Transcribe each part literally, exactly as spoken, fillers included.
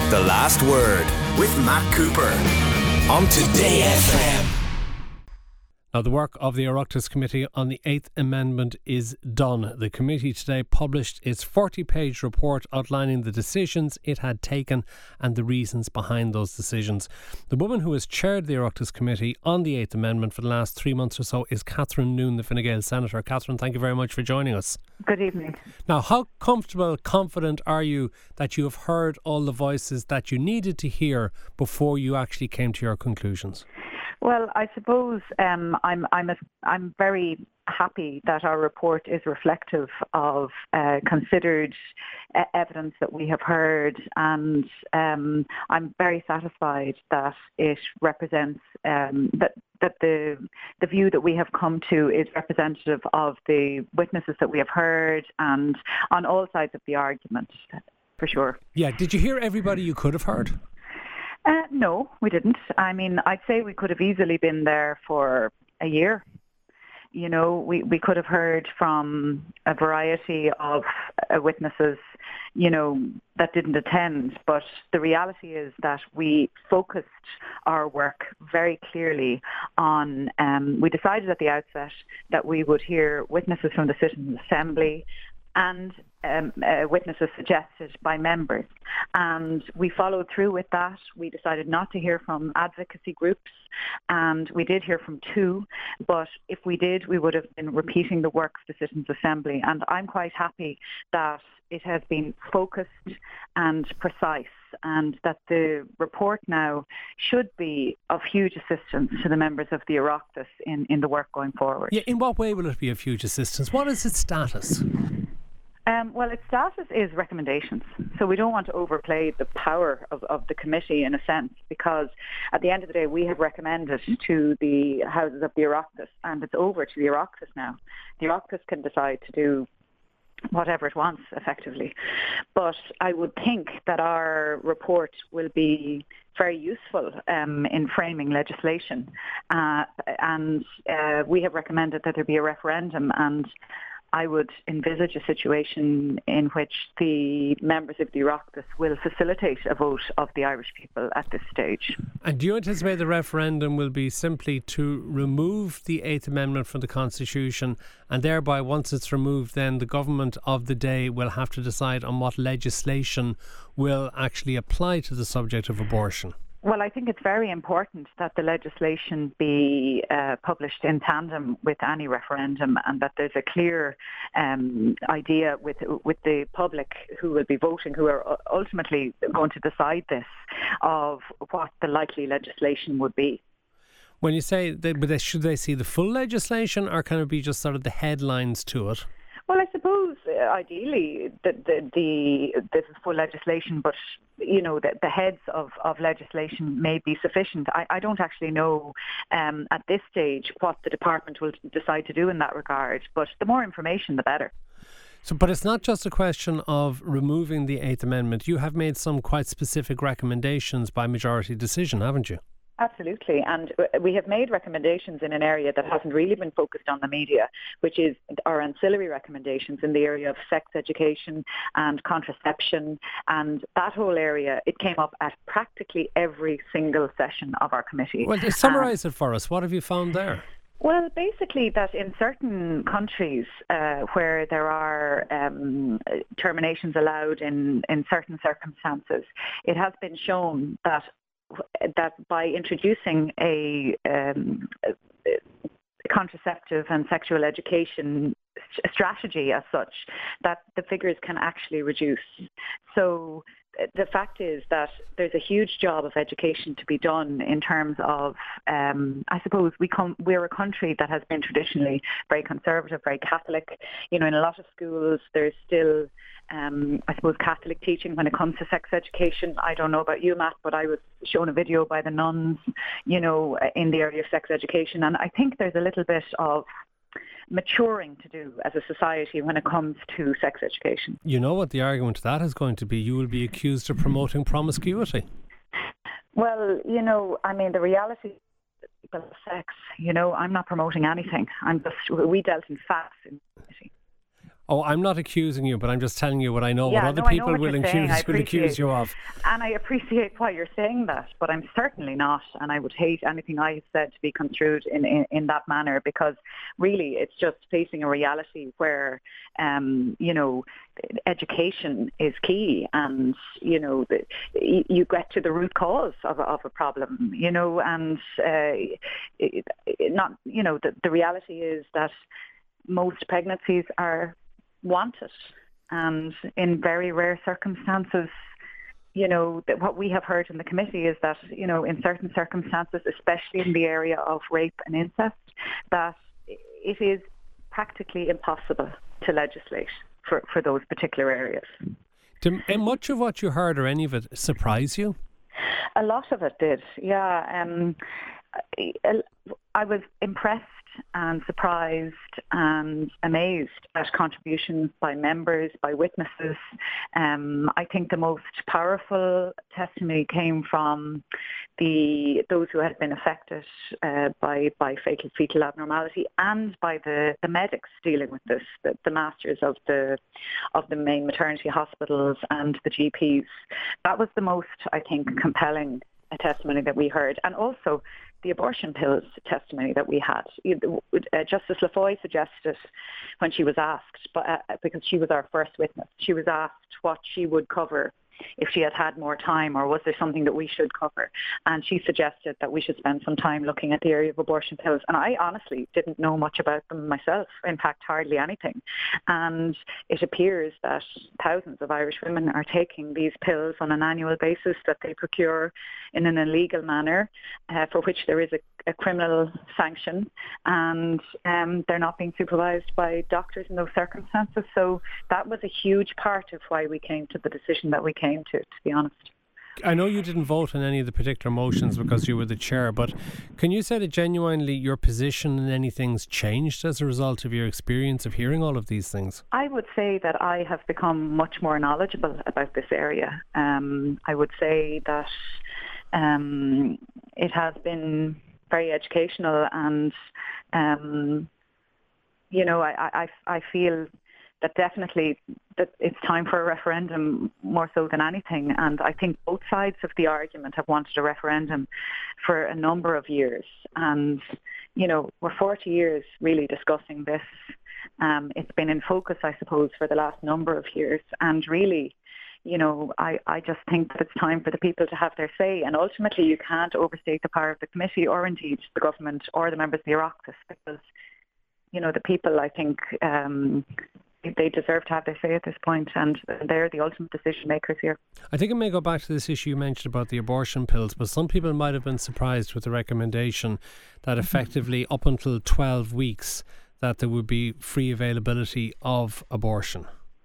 The Last Word with Matt Cooper on Today F M. Now, the work of the Oireachtas Committee on the eighth Amendment is done. The committee today published its forty-page report outlining the decisions it had taken and the reasons behind those decisions. The woman who has chaired the Oireachtas Committee on the eighth Amendment for the last three months or so is Catherine Noone, the Fine Gael Senator. Catherine, thank you very much for joining us. Good evening. Now, how comfortable, confident are you that you have heard all the voices that you needed to hear before you actually came to your conclusions? Well, I suppose um, I'm I'm a, I'm very happy that our report is reflective of uh, considered uh, evidence that we have heard, and um, I'm very satisfied that it represents um, that that the the view that we have come to is representative of the witnesses that we have heard, and on all sides of the argument, for sure. Yeah, did you hear everybody you could have heard? Uh, no, we didn't. I mean, I'd say we could have easily been there for a year. You know, we, we could have heard from a variety of uh, witnesses, you know, that didn't attend. But the reality is that we focused our work very clearly on, um, we decided at the outset that we would hear witnesses from the Citizens' Assembly and um, uh, witnesses suggested by members. And we followed through with that. We decided not to hear from advocacy groups, and we did hear from two, but if we did, we would have been repeating the work of the Citizens' Assembly. And I'm quite happy that it has been focused and precise, and that the report now should be of huge assistance to the members of the Oireachtas in, in the work going forward. Yeah, in what way will it be of huge assistance? What is its status? Um, well, its status is recommendations. So we don't want to overplay the power of, of the committee in a sense, because at the end of the day, we have recommended to the houses of the Oireachtas, and it's over to the Oireachtas now. The Oireachtas can decide to do whatever it wants, effectively. But I would think that our report will be very useful um, in framing legislation. Uh, and uh, we have recommended that there be a referendum, and I would envisage a situation in which the members of the Oireachtas will facilitate a vote of the Irish people at this stage. And do you anticipate the referendum will be simply to remove the eighth Amendment from the Constitution, and thereby, once it's removed, then the government of the day will have to decide on what legislation will actually apply to the subject of abortion? Well, I think it's very important that the legislation be uh, published in tandem with any referendum, and that there's a clear um, idea with with the public who will be voting, who are ultimately going to decide this, of what the likely legislation would be. When you say that, but should they see the full legislation, or can it be just sort of the headlines to it? Well, I suppose uh, ideally the, the the the full legislation, but you know the, the heads of, of legislation may be sufficient. I, I don't actually know um, at this stage what the department will decide to do in that regard. But the more information, the better. So, but it's not just a question of removing the eighth Amendment. You have made some quite specific recommendations by majority decision, haven't you? Absolutely, and we have made recommendations in an area that hasn't really been focused on the media, which is our ancillary recommendations in the area of sex education and contraception, and that whole area, it came up at practically every single session of our committee. Well, summarise um, it for us. What have you found there? Well, basically that in certain countries uh, where there are um, terminations allowed in, in certain circumstances, it has been shown that that by introducing a, um, a contraceptive and sexual education strategy as such, that the figures can actually reduce. So the fact is that there's a huge job of education to be done in terms of, um, I suppose we come, we're a country that has been traditionally very conservative, very Catholic. You know, in a lot of schools there's still Um, I suppose Catholic teaching when it comes to sex education. I don't know about you, Matt, but I was shown a video by the nuns, you know, in the area of sex education. And I think there's a little bit of maturing to do as a society when it comes to sex education. You know what the argument to that is going to be? You will be accused of promoting promiscuity. Well, you know, I mean, the reality of sex, you know, I'm not promoting anything. I'm just, we dealt in facts in the community. Oh, I'm not accusing you, but I'm just telling you what I know, Yeah, what other no, I know people what will you're saying. accuse, I will accuse appreciate- you of. And I appreciate why you're saying that, but I'm certainly not, and I would hate anything I have said to be construed in, in, in that manner, because really it's just facing a reality where, um, you know, education is key, and, you know, the, you get to the root cause of a, of a problem, you know, and uh, it, it, not, you know, the, the reality is that most pregnancies are wanted, and in very rare circumstances, you know, that what we have heard in the committee is that, you know, in certain circumstances, especially in the area of rape and incest, that it is practically impossible to legislate for, for those particular areas. Did much of what you heard, or any of it, surprise you? A lot of it did, yeah. Um, I was impressed and surprised and amazed at contributions by members, by witnesses. Um, I think the most powerful testimony came from the those who had been affected uh, by by fetal fetal abnormality, and by the, the medics dealing with this, the, the masters of the of the main maternity hospitals and the G Ps. That was the most, I think, compelling a testimony that we heard, and also the abortion pills testimony that we had. Uh, Justice Lafoy suggested, when she was asked, but uh, because she was our first witness, she was asked what she would cover if she had had more time, or was there something that we should cover? And she suggested that we should spend some time looking at the area of abortion pills. And I honestly didn't know much about them myself, in fact, hardly anything. And it appears that thousands of Irish women are taking these pills on an annual basis that they procure in an illegal manner, uh, for which there is a, a criminal sanction, and um, they're not being supervised by doctors in those circumstances. So that was a huge part of why we came to the decision that we came to, to be honest. I know you didn't vote on any of the particular motions because you were the chair, but can you say that genuinely your position in anything's changed as a result of your experience of hearing all of these things? I would say that I have become much more knowledgeable about this area. Um, I would say that um, it has been very educational, and um, you know, I, I, I feel that definitely that it's time for a referendum more so than anything. And I think both sides of the argument have wanted a referendum for a number of years. And, you know, we're forty years really discussing this. Um, it's been in focus, I suppose, for the last number of years. And really, you know, I, I just think that it's time for the people to have their say. And ultimately, you can't overstate the power of the committee, or indeed the government or the members of the Oireachtas, because, you know, the people, I think, um, they deserve to have their say at this point, and they're the ultimate decision makers here. I think it may go back to this issue you mentioned about the abortion pills, but some people might have been surprised with the recommendation that effectively up until twelve weeks that there would be free availability of abortion.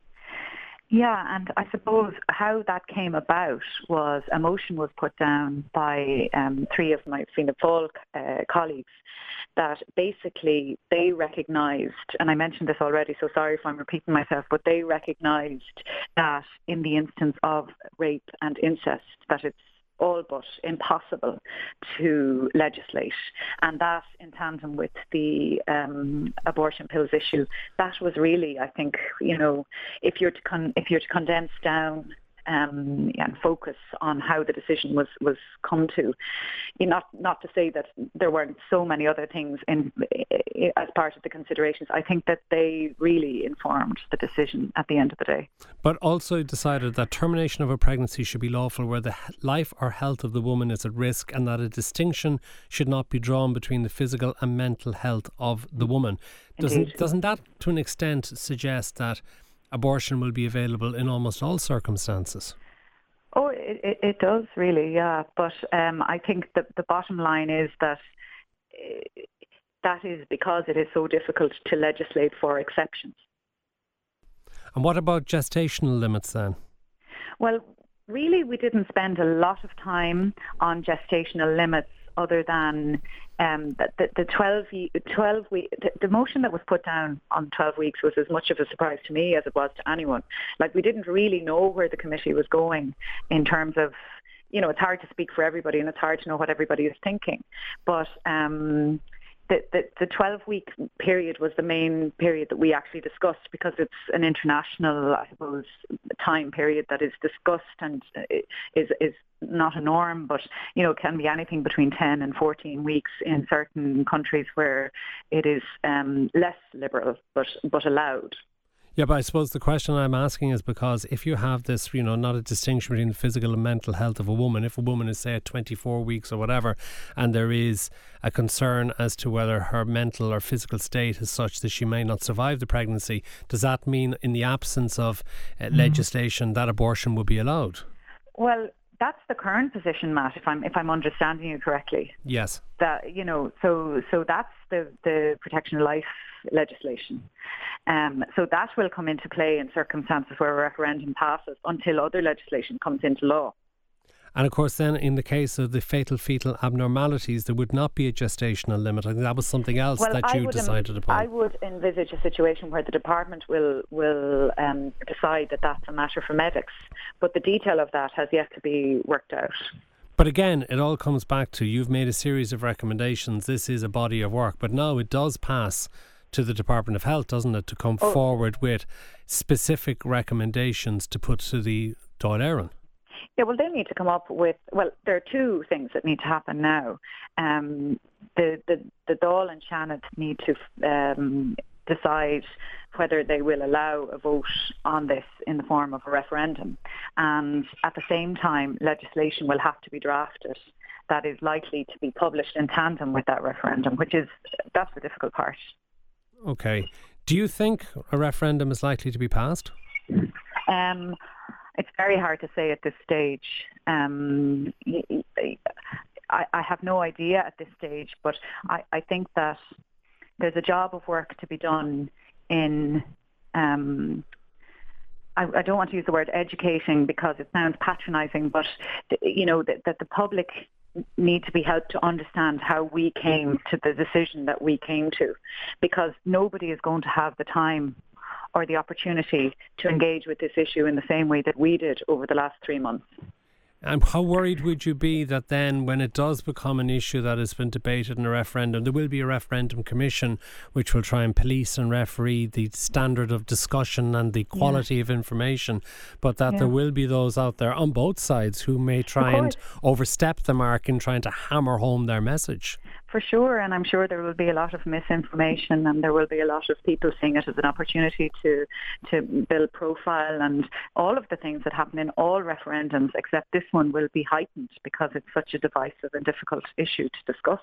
Yeah, and I suppose how that came about was a motion was put down by um, three of my Fianna Fáil uh, colleagues that basically they recognised, and I mentioned this already, so sorry if I'm repeating myself, but they recognised that in the instance of rape and incest, that it's all but impossible to legislate, and that in tandem with the um, abortion pills issue, that was really, I think, you know, if you're to con- if you're to condense down um, and focus on how the decision was, was come to, you know, not not to say that there weren't so many other things in as part of the considerations. I think that they really informed the decision at the end of the day. But also decided that termination of a pregnancy should be lawful where the life or health of the woman is at risk, and that a distinction should not be drawn between the physical and mental health of the woman. Doesn't Indeed. doesn't that to an extent suggest that abortion will be available in almost all circumstances? Oh, it, it, it does really, yeah. But um, I think the, the bottom line is that uh, that is because it is so difficult to legislate for exceptions. And what about gestational limits then? Well, really, we didn't spend a lot of time on gestational limits, other than um, the, the, the twelve, twelve week, the, the motion that was put down on twelve weeks was as much of a surprise to me as it was to anyone. Like, we didn't really know where the committee was going in terms of, you know, it's hard to speak for everybody and it's hard to know what everybody is thinking. But um, the, the, the twelve-week period was the main period that we actually discussed, because it's an international, I suppose, time period that is discussed and is is not a norm, but, you know, can be anything between ten and fourteen weeks in certain countries where it is um, less liberal, but but allowed. Yeah, but I suppose the question I'm asking is because if you have this, you know, not a distinction between the physical and mental health of a woman, if a woman is, say, at twenty-four weeks or whatever, and there is a concern as to whether her mental or physical state is such that she may not survive the pregnancy, does that mean in the absence of uh, mm. legislation that abortion would be allowed? Well, that's the current position, Matt, if I'm if I'm understanding you correctly. Yes. That, you know, so so that's the, the Protection of Life legislation. Um, so that will come into play in circumstances where a referendum passes until other legislation comes into law. And of course then in the case of the fatal fetal abnormalities, there would not be a gestational limit. I think that was something else well, that you decided upon. I would envisage a situation where the department will will um, decide that that's a matter for medics, but the detail of that has yet to be worked out. But again, it all comes back to you've made a series of recommendations. This is a body of work, but now it does pass to the Department of Health, doesn't it, to come oh. forward with specific recommendations to put to the Dáil Éireann. Yeah, well, they need to come up with, well, there are two things that need to happen now. Um, the, the, the Dáil and Seanad need to um, decide whether they will allow a vote on this in the form of a referendum. And at the same time, legislation will have to be drafted that is likely to be published in tandem with that referendum, which is, that's the difficult part. Okay. Do you think a referendum is likely to be passed? Um, it's very hard to say at this stage. Um, I, I have no idea at this stage, but I, I think that there's a job of work to be done in, um, I, I don't want to use the word educating because it sounds patronising, but, you know, that, that the public need to be helped to understand how we came to the decision that we came to, because nobody is going to have the time or the opportunity to engage with this issue in the same way that we did over the last three months. And how worried would you be that then when it does become an issue that has been debated in a referendum, there will be a referendum commission which will try and police and referee the standard of discussion and the quality yeah. of information, but that yeah. there will be those out there on both sides who may try and overstep the mark in trying to hammer home their message? For sure, and I'm sure there will be a lot of misinformation, and there will be a lot of people seeing it as an opportunity to to build profile, and all of the things that happen in all referendums, except this one, will be heightened because it's such a divisive and difficult issue to discuss.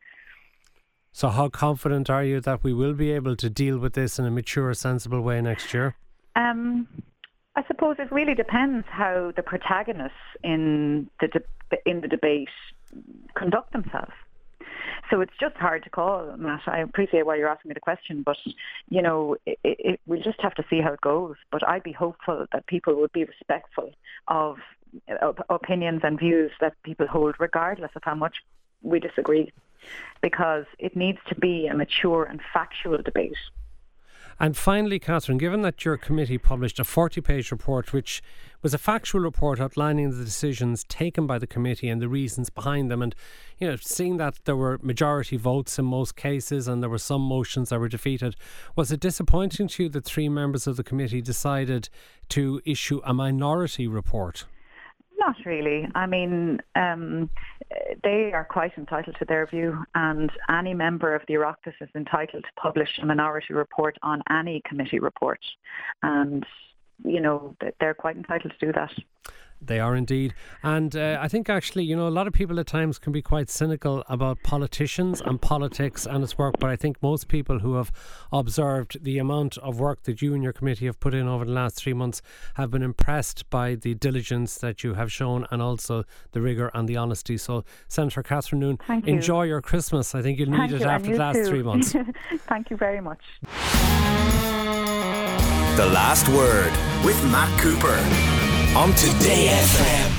So how confident are you that we will be able to deal with this in a mature, sensible way next year? Um, I suppose it really depends how the protagonists in the de- in the debate conduct themselves. So it's just hard to call, Matt. I appreciate why you're asking me the question, but, you know, it, it, we'll just have to see how it goes. But I'd be hopeful that people would be respectful of uh, opinions and views that people hold, regardless of how much we disagree, because it needs to be a mature and factual debate. And finally, Catherine, given that your committee published a forty-page report which was a factual report outlining the decisions taken by the committee and the reasons behind them, and, you know, seeing that there were majority votes in most cases and there were some motions that were defeated, was it disappointing to you that three members of the committee decided to issue a minority report? Not really. I mean, um, they are quite entitled to their view, and any member of the Oireachtas is entitled to publish a minority report on any committee report. And, you know, they're quite entitled to do that. They are indeed. And uh, I think actually, you know, a lot of people at times can be quite cynical about politicians and politics and its work, but I think most people who have observed the amount of work that you and your committee have put in over the last three months have been impressed by the diligence that you have shown and also the rigour and the honesty. So, Senator Catherine Noone, Thank you. Enjoy your Christmas. I think you'll need Thank it you, after the last too. three months. Thank you very much. The Last Word with Matt Cooper on Today F M.